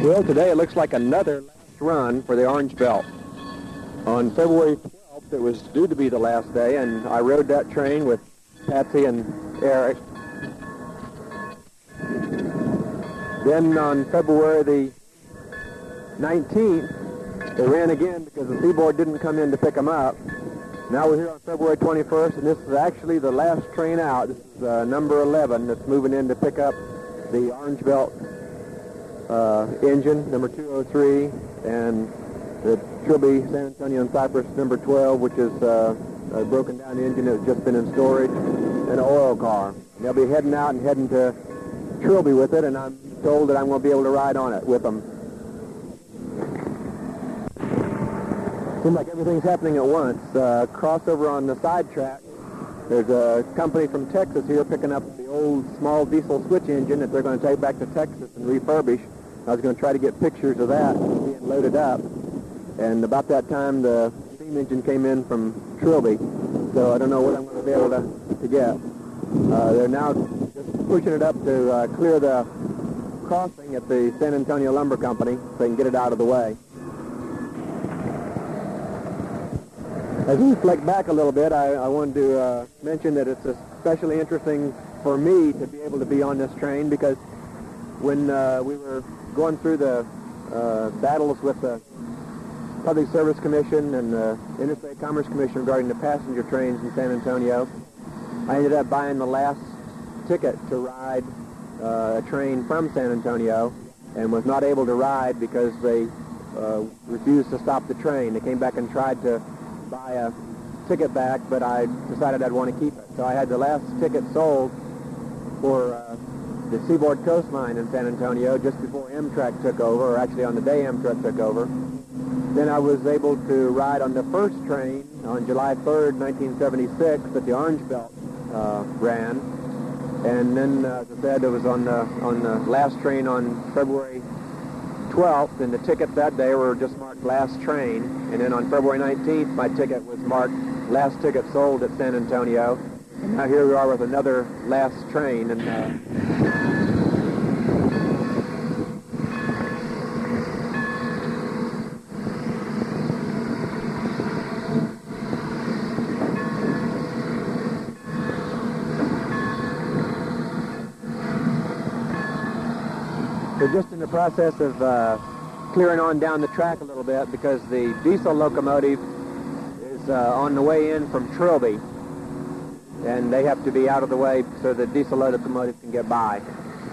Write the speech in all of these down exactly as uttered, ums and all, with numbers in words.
Well, today it looks like another last run for the Orange Belt. On February twelfth, it was due to be the last day, and I rode that train with Patsy and Eric. Then on February the nineteenth, they ran again because the Seaboard didn't come in to pick them up. Now we're here on February twenty-first, and this is actually the last train out. This is uh, number eleven that's moving in to pick up the Orange Belt uh, engine, number two oh three, and the Trilby San Antonio and Cypress number twelve, which is uh, a broken down engine that's just been in storage, and an oil car. They'll be heading out and heading to Trilby with it, and I'm told that I'm going to be able to ride on it with them. Seems like everything's happening at once. Uh, crossover on the side track. There's a company from Texas here picking up the old small diesel switch engine that they're going to take back to Texas and refurbish. I was going to try to get pictures of that being loaded up. And about that time, the steam engine came in from Trilby. So I don't know what I'm going to be able to, to get. Uh, they're now just pushing it up to uh, clear the crossing at the San Antonio Lumber Company so they can get it out of the way. As we reflect back a little bit, I, I wanted to uh, mention that it's especially interesting for me to be able to be on this train because when uh, we were going through the uh, battles with the Public Service Commission and the Interstate Commerce Commission regarding the passenger trains in San Antonio, I ended up buying the last ticket to ride uh, a train from San Antonio and was not able to ride because they uh, refused to stop the train. They came back and tried to buy a ticket back, but I decided I'd want to keep it. So I had the last ticket sold for uh, the Seaboard Coast Line in San Antonio just before Amtrak took over, or actually on the day Amtrak took over. Then I was able to ride on the first train on July third, nineteen seventy-six that the Orange Belt uh, ran. And then, uh, as I said, it was on the, on the last train on February twelfth, and the tickets that day were just marked last train. And then on February nineteenth, my ticket was marked last ticket sold at San Antonio. And now here we are with another last train. And uh, we're just in the process of uh, clearing on down the track a little bit because the diesel locomotive is uh, on the way in from Trilby, and they have to be out of the way so the diesel locomotive can get by.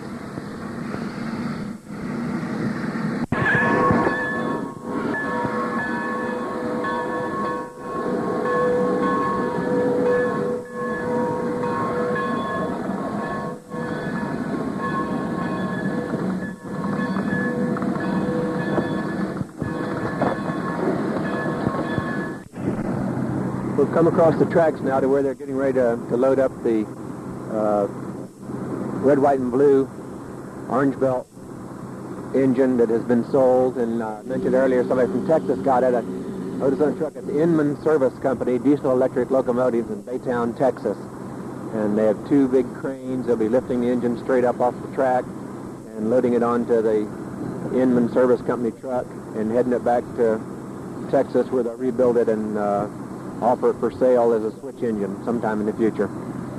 We've come across the tracks now to where they're getting ready to, to load up the uh, red, white, and blue Orange Belt engine that has been sold. And uh, I mentioned earlier somebody from Texas got it. I noticed on a truck at the Inman Service Company, diesel electric locomotives in Baytown, Texas. And they have two big cranes. They'll be lifting the engine straight up off the track and loading it onto the Inman Service Company truck and heading it back to Texas where they'll rebuild it and uh, offer it for sale as a switch engine sometime in the future.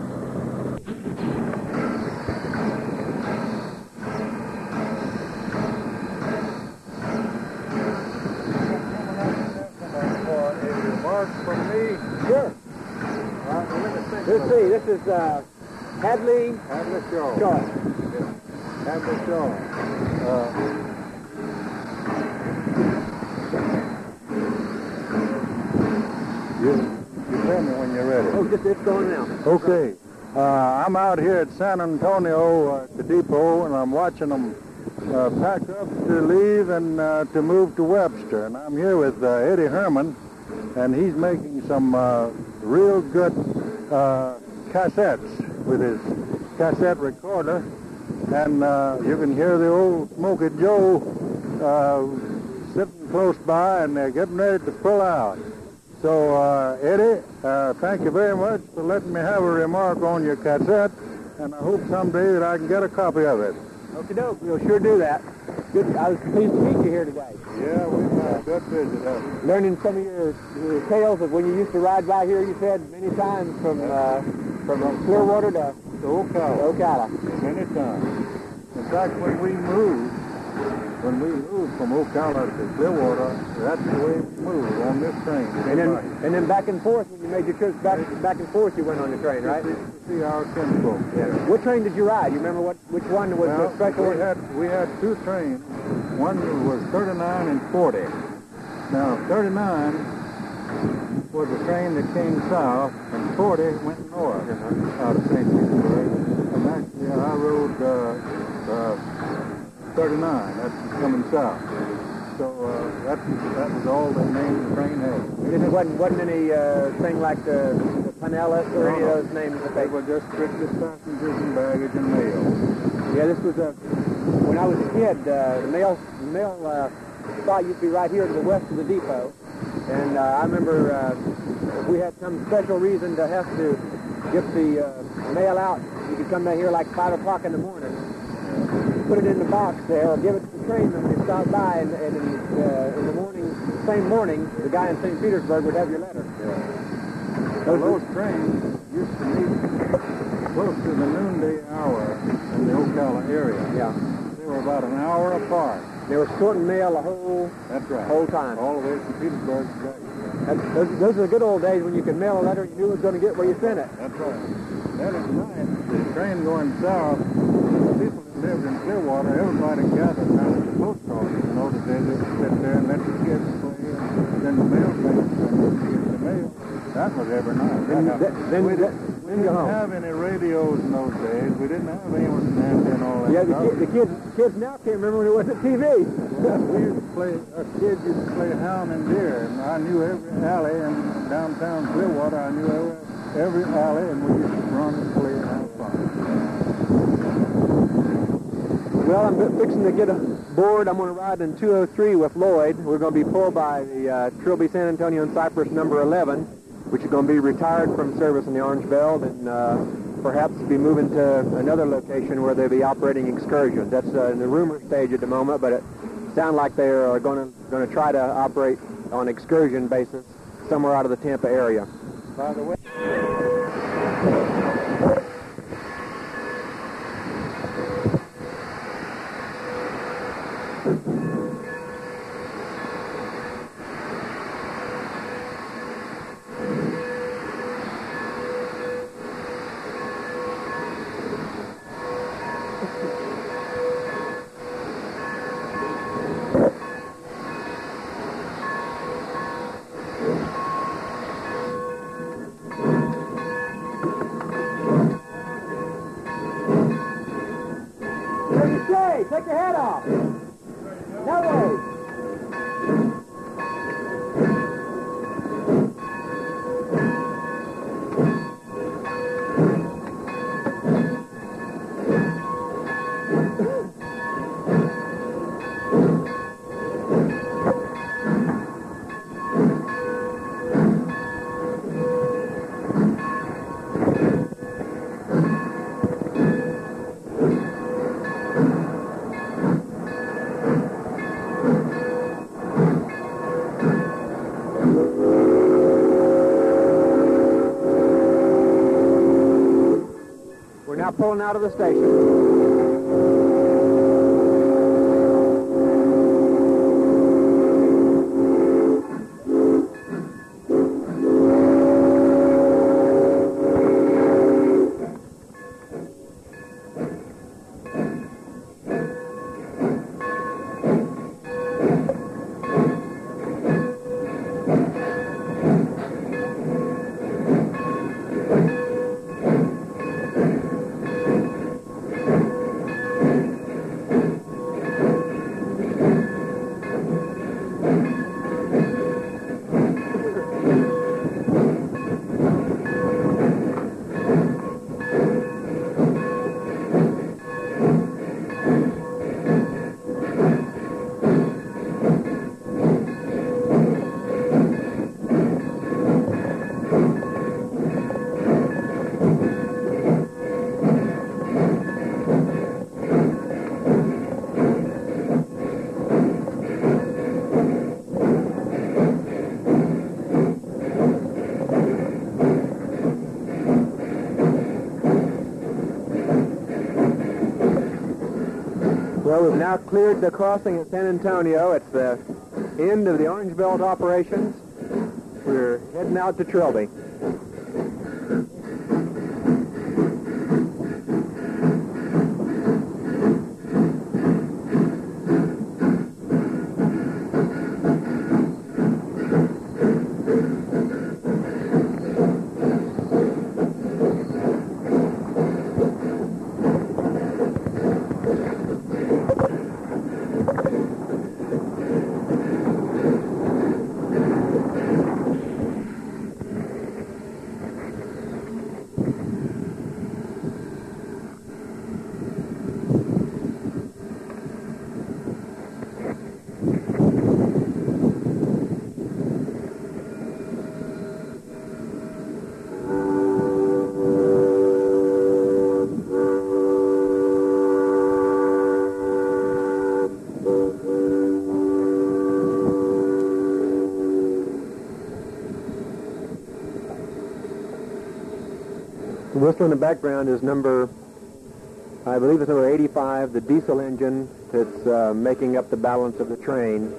A remark from me? Sure. Uh, Let's see, this is uh, Hadley Hadley Shaw. Shaw. Yeah. Hadley Shaw. Uh, You, you tell me when you're ready. Oh, just it's going now. Okay. Uh, I'm out here at San Antonio uh, at the depot, and I'm watching them uh, pack up to leave and uh, to move to Webster. And I'm here with uh, Eddie Herman, and he's making some uh, real good uh, cassettes with his cassette recorder. And uh, you can hear the old Smoky Joe uh, sitting close by, and they're getting ready to pull out. So, uh, Eddie, uh, thank you very much for letting me have a remark on your cassette, and I hope someday that I can get a copy of it. Okie doke. We'll sure do that. Good. I was pleased to meet you here today. Yeah, we've had a good visit, haven't we? Learning some of your, your tales of when you used to ride by here, you said many times from uh, from Clearwater to To Ocala. Ocala. Many times. In fact, when we moved, when we moved from Ocala to Clearwater, that's the way we moved on this train. And then, and then back and forth, when you made your trips back back and forth, you went on the train, right? To see our kinfolk. Yeah. What train did you ride? You remember what which one was Well, the special we one? had, we had two trains. One was thirty-nine and forty. Now, thirty-nine was a train that came south, and forty went north Uh-huh. out of Saint Petersburg. And actually, I rode uh, uh, thirty-nine. That's coming south. So uh, that, that was all the name the train had. And it wasn't wasn't any uh, thing like the, the Pinellas or any of those names that They they were just strictly passengers and baggage and mail. Yeah, this was a, when I was a kid, uh, the mail, the mail uh, spot used to be right here to the west of the depot. And uh, I remember uh, if we had some special reason to have to get the uh, mail out, you could come down here like five o'clock in the morning, put it in the box there, or give it to the train when they stopped by, and, and in, uh, in the morning, same morning, the guy in Saint Petersburg would have your letter. Yeah. Those, those trains used to meet close to the noonday hour in the Ocala area. Yeah. They were about an hour apart. They were sorting mail the whole That's right. whole time. All the way from Petersburg to back. That's, those, those are the good old days when you could mail a letter and you knew it was going to get where you sent it. That's right. Then at night, the train going south, the people that lived in Clearwater, everybody gathered down at the post office. You know, that they just sit there and let the kids play, and then the mail came, and you get the mail. That was every night. Then, That then, happened. then, we then, didn't, we then go didn't home. have any radios in those days. We didn't have Amos and Nancy and all that Yeah, the, stuff. ki- the kids kids now can't remember when it wasn't T V. We used to play, us kids used to play hound and deer, and I knew every alley in downtown Clearwater. I knew every, every alley, and we used to run and play and have fun. Well, I'm fixing to get aboard. I'm going to ride in two oh three with Lloyd. We're going to be pulled by the uh, Trilby San Antonio and Cypress number eleven, which is going to be retired from service in the Orange Belt, and uh, perhaps be moving to another location where they'll be operating excursions. That's uh, in the rumor stage at the moment, but it sounds like they are going to going to try to operate on excursion basis somewhere out of the Tampa area. By the way, Where you stay? Take your head off. No way. We're now pulling out of the station. Well, we've now cleared the crossing at San Antonio. It's the end of the Orange Belt operations. We're heading out to Trilby. The whistle in the background is number, I believe it's number eighty-five, the diesel engine that's uh, making up the balance of the train.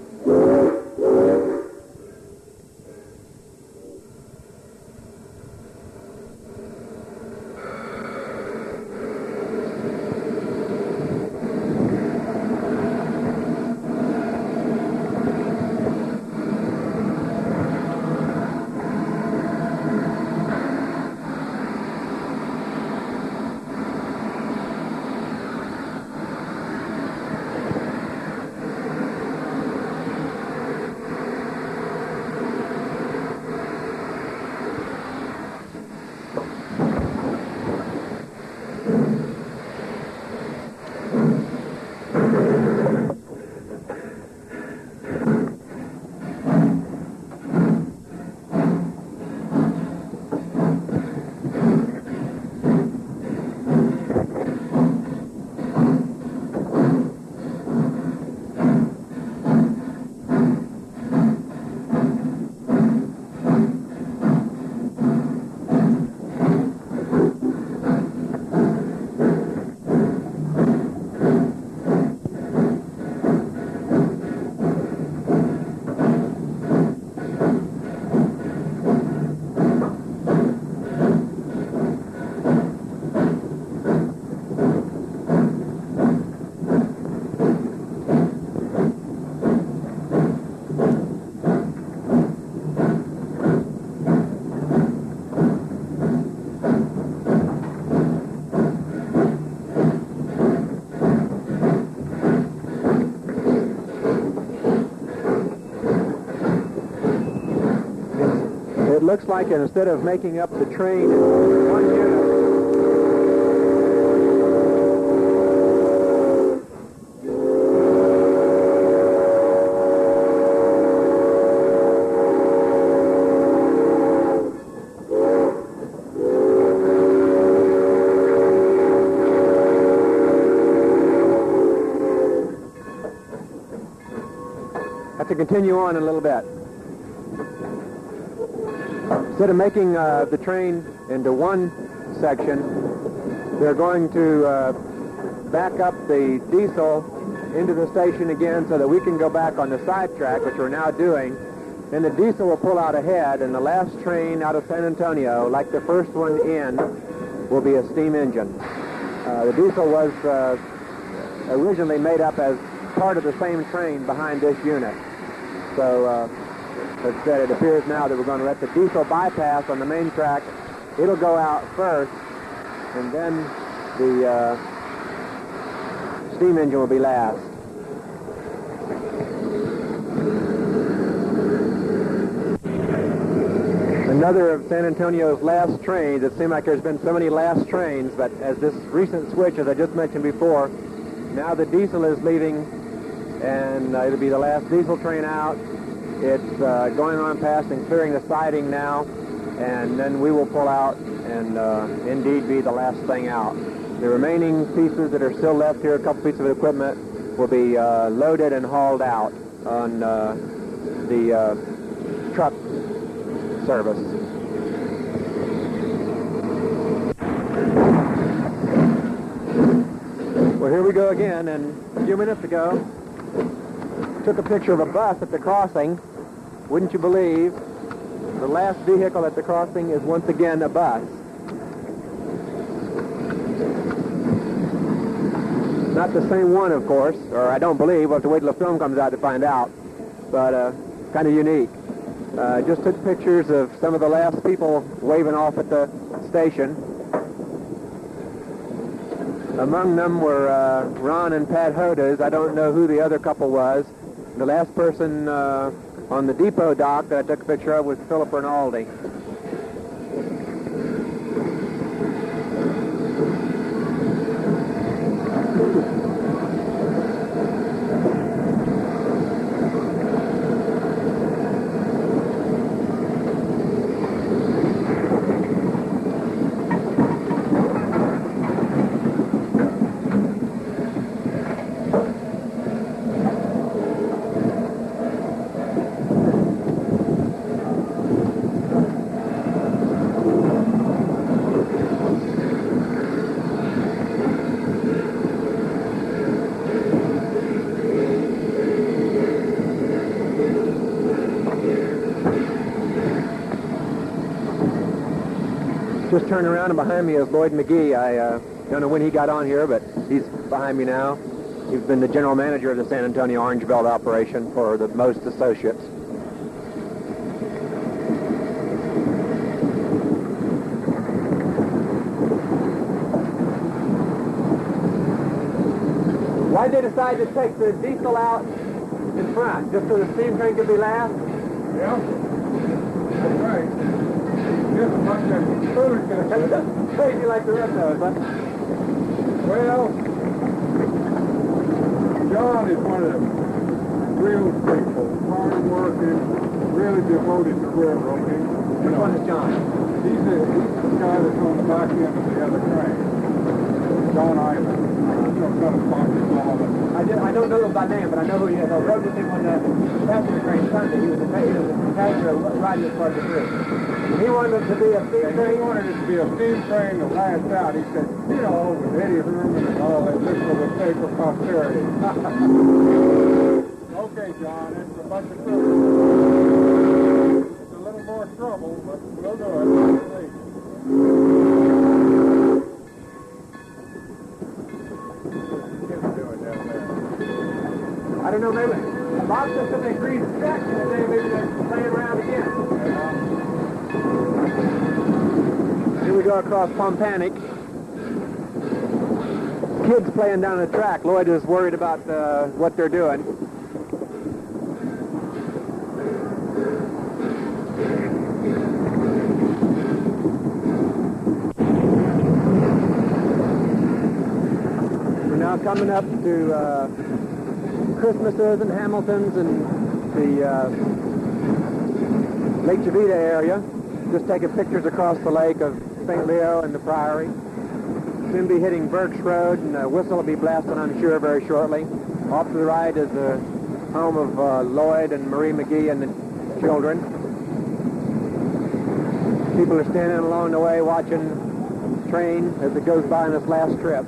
It looks like instead of making up the train in one unit, have to continue on a little bit. Instead of making uh, the train into one section, they're going to uh, back up the diesel into the station again so that we can go back on the side track, which we're now doing. And the diesel will pull out ahead, and the last train out of San Antonio, like the first one in, will be a steam engine. Uh, the diesel was uh, originally made up as part of the same train behind this unit. So, uh, as I said, it appears now that we're going to let the diesel bypass on the main track. It'll go out first, and then the uh, steam engine will be last. Another of San Antonio's last trains. It seemed like there's been so many last trains, but as this recent switch, as I just mentioned before, now the diesel is leaving, and uh, it'll be the last diesel train out. It's uh, going on past and clearing the siding now, and then we will pull out and uh, indeed be the last thing out. The remaining pieces that are still left here, a couple pieces of equipment, will be uh, loaded and hauled out on uh, the uh, truck service. Well, here we go again, and a few minutes ago, took a picture of a bus at the crossing. Wouldn't you believe, the last vehicle at the crossing is once again a bus. Not the same one, of course, or I don't believe. We'll have to wait till the film comes out to find out, but uh, kind of unique. Uh, just took pictures of some of the last people waving off at the station. Among them were uh, Ron and Pat Hodes. I don't know who the other couple was. The last person uh, on the depot dock that I took a picture of was Philip Rinaldi. Just turn around, and behind me is Lloyd McGee. I uh, don't know when he got on here, but he's behind me now. He's been the general manager of the San Antonio Orange Belt operation for the Most Associates. Why did they decide to take the diesel out in front? Just so the steam train could be last? Yeah, that's right. Just a bunch of foolishness. Crazy like the rest of us, huh? Well, John is one of the real people, hard-working, really devoted to railroading. Which one is John? He's the, he's the guy that's on the back end of the other train. John Island. I don't know all of it. I, did, I don't know him by name, but I know who he is. I rode with him on the passenger train Sunday. He was a, he was a passenger riding as part of the group. He wanted it to be a steam train. He wanted it to be a steam train to last out. He said, you know, with Eddie Herman and all that, this will stay for posterity. Okay, John, it's a bunch of trouble. It's a little more trouble, but we'll do it. I don't know, maybe Bob said something agrees to check, and then maybe they're playing around again. Here we go across Pompanic. Kids playing down the track. Lloyd is worried about uh, what they're doing. We're now coming up to uh, Christmases and Hamiltons and the uh, Lake Jovita area. Just taking pictures across the lake of Saint Leo and the Priory. Soon be hitting Burks Road, and a whistle will be blasting, I'm sure, very shortly. Off to the right is the home of uh, Lloyd and Marie McGee and the children. People are standing along the way watching the train as it goes by on its last trip.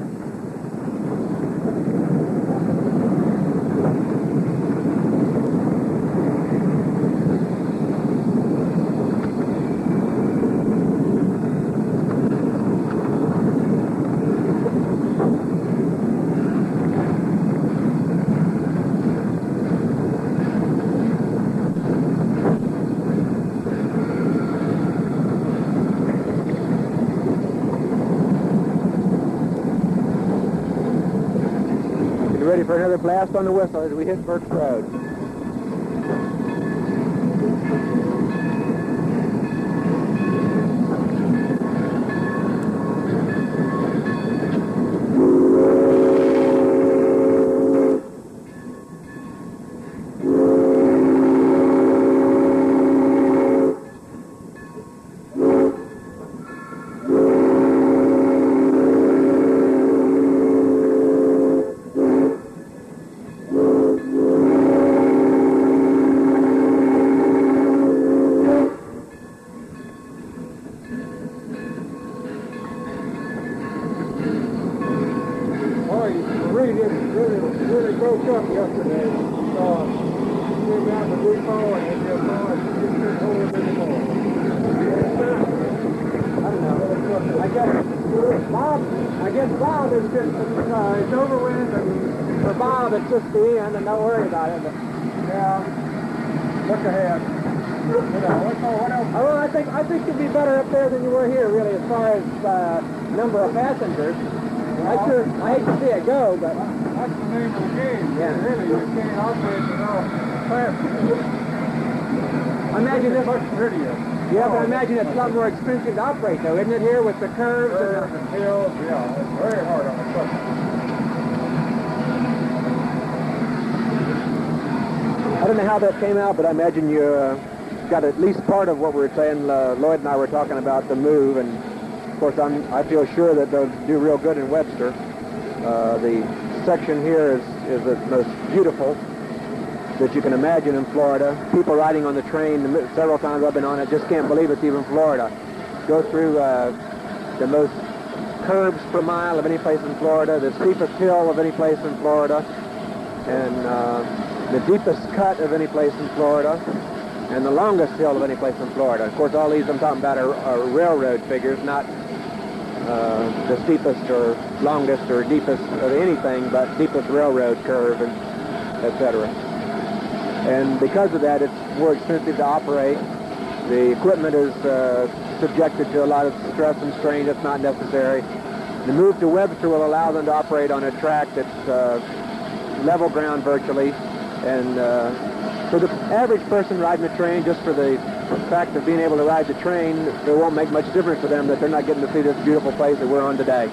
Ready for another blast on the whistle as we hit Burks Road. train just really, really broke up yesterday. So, came down to depot and it just, oh, it just didn't hold it anymore. I don't know. I guess Bob, I guess Bob is just, uh, it's over with, and for Bob it's just the end, and don't worry about it. But, Yeah. Look ahead. You know, what, what else? oh, well, I think I think you'd be better up there than you were here, really, as far as uh, number of passengers. I sure, I hate to see it go, but That's the name of the game. Yeah. Really, you can't operate without passengers. I imagine this. Much prettier. Yeah, but I imagine it's a lot more expensive to operate, though, isn't it? Here with the curves Curves and and hills, yeah, it's very hard on the truck. I don't know how that came out, but I imagine you uh, got at least part of what we were saying. Uh, Lloyd and I were talking about the move, and of course I'm, I feel sure that they'll do real good in Webster. Uh, the section here is, is the most beautiful that you can imagine in Florida. People riding on the train, several times I've been on it, just can't believe it's even Florida. Go through uh, the most curbs per mile of any place in Florida, the steepest hill of any place in Florida, and uh, the deepest cut of any place in Florida, and the longest hill of any place in Florida. Of course, all these I'm talking about are, are railroad figures, not uh, the steepest or longest or deepest of anything, but deepest railroad curve, and et cetera. And because of that, it's more expensive to operate. The equipment is uh, subjected to a lot of stress and strain that's not necessary. The move to Webster will allow them to operate on a track that's uh, level ground virtually. And uh, for the average person riding the train, just for the fact of being able to ride the train, it won't make much difference to them that they're not getting to see this beautiful place that we're on today.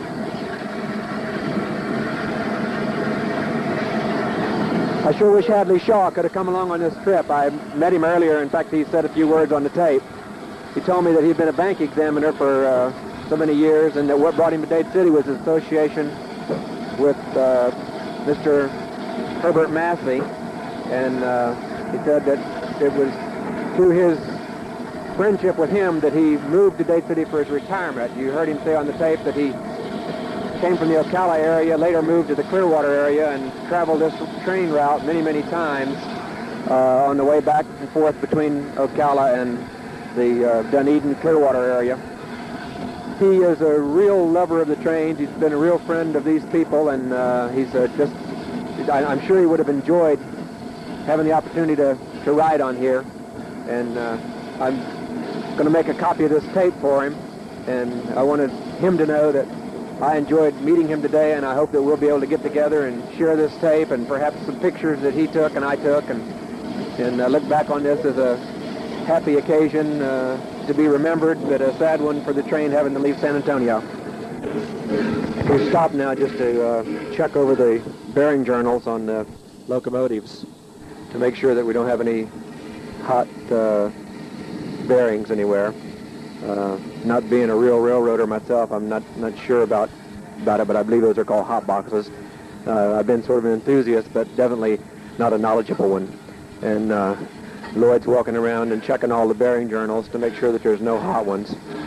I sure wish Hadley Shaw could have come along on this trip. I met him earlier. In fact, he said a few words on the tape. He told me that he'd been a bank examiner for uh, so many years, and that what brought him to Dade City was his association with uh, Mister Herbert Massey. And uh, he said that it was through his friendship with him that he moved to Dade City for his retirement. You heard him say on the tape that he came from the Ocala area, later moved to the Clearwater area, and traveled this train route many, many times uh, on the way back and forth between Ocala and the uh, Dunedin Clearwater area. He is a real lover of the trains. He's been a real friend of these people, and uh, he's uh, just, I, I'm sure he would have enjoyed having the opportunity to, to ride on here. And uh, I'm going to make a copy of this tape for him, and I wanted him to know that I enjoyed meeting him today, and I hope that we'll be able to get together and share this tape and perhaps some pictures that he took and I took, and, and uh, look back on this as a happy occasion uh, to be remembered, but a sad one for the train having to leave San Antonio. We'll stop now just to uh, check over the bearing journals on the locomotives to make sure that we don't have any hot uh, bearings anywhere. Uh, not being a real railroader myself, I'm not not sure about about it, but I believe those are called hot boxes. Uh, I've been sort of an enthusiast, but definitely not a knowledgeable one. And uh, Lloyd's walking around and checking all the bearing journals to make sure that there's no hot ones.